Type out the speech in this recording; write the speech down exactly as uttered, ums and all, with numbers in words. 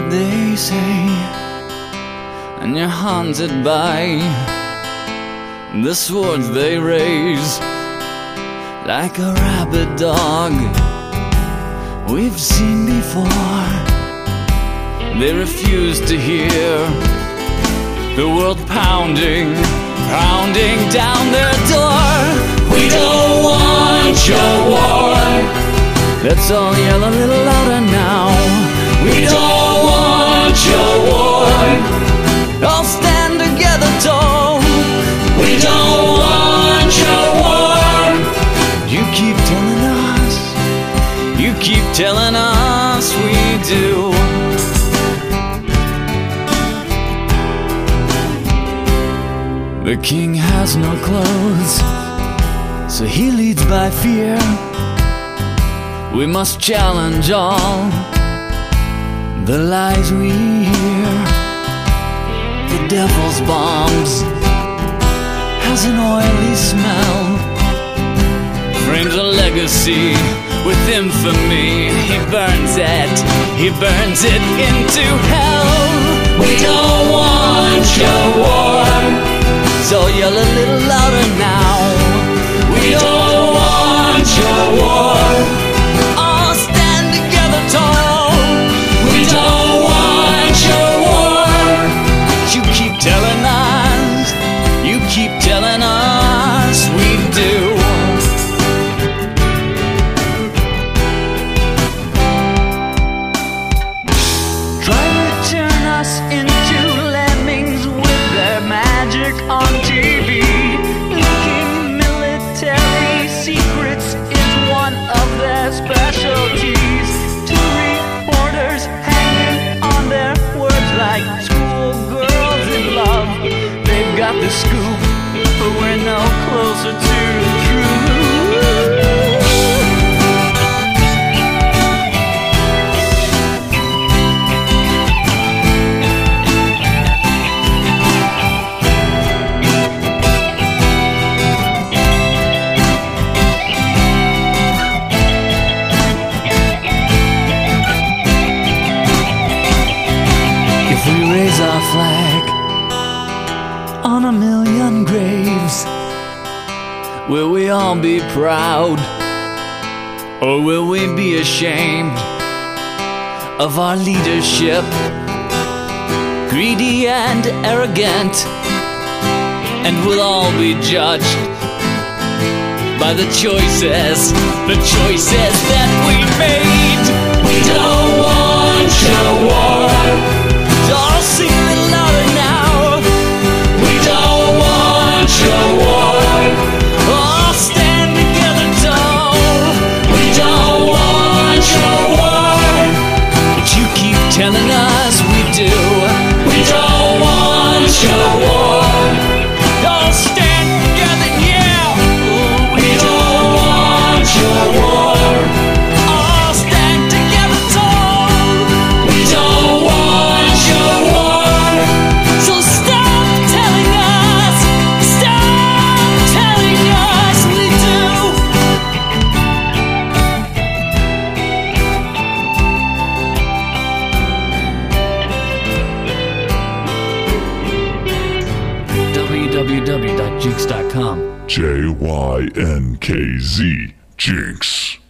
they say, and you're haunted by the swords they raise. Like a rabid dog we've seen before, they refuse to hear the world pounding, pounding down their door. We don't want your war. Let's all yell a little louder now. We don't want your war. All stand together tall. We don't want your war. You keep telling us, you keep telling us we do. The king has no clothes, so he leads by fear. We must challenge all the lies we hear. The devil's bombs has an oily smell, frames a legacy with infamy. He burns it, he burns it into hell. We don't want your war, so yell a little louder now. We don't want your war. All stand together tall. We don't want your war. You keep telling us, you keep telling us we do. Try to turn us into lemmings with their magic on T V. Leaking military secrets is one of their specialties. Two reporters hanging on their words like schoolgirls in love. They've got the scoop, but we're no closer to the truth. Raise our flag on a million graves. Will we all be proud, or will we be ashamed of our leadership? Greedy and arrogant, and we'll all be judged by the choices, the choices that we made. We don't want your war. All sing a little louder now. We don't want your war. All stand together tall. We don't want your war. But you keep telling us we do. We don't want your war. All stand together, yeah. We don't want your war. All stand together tall. We don't want your war. So stop telling us, stop telling us we do. w w w dot jinx dot com J Y N K Z, Jinx.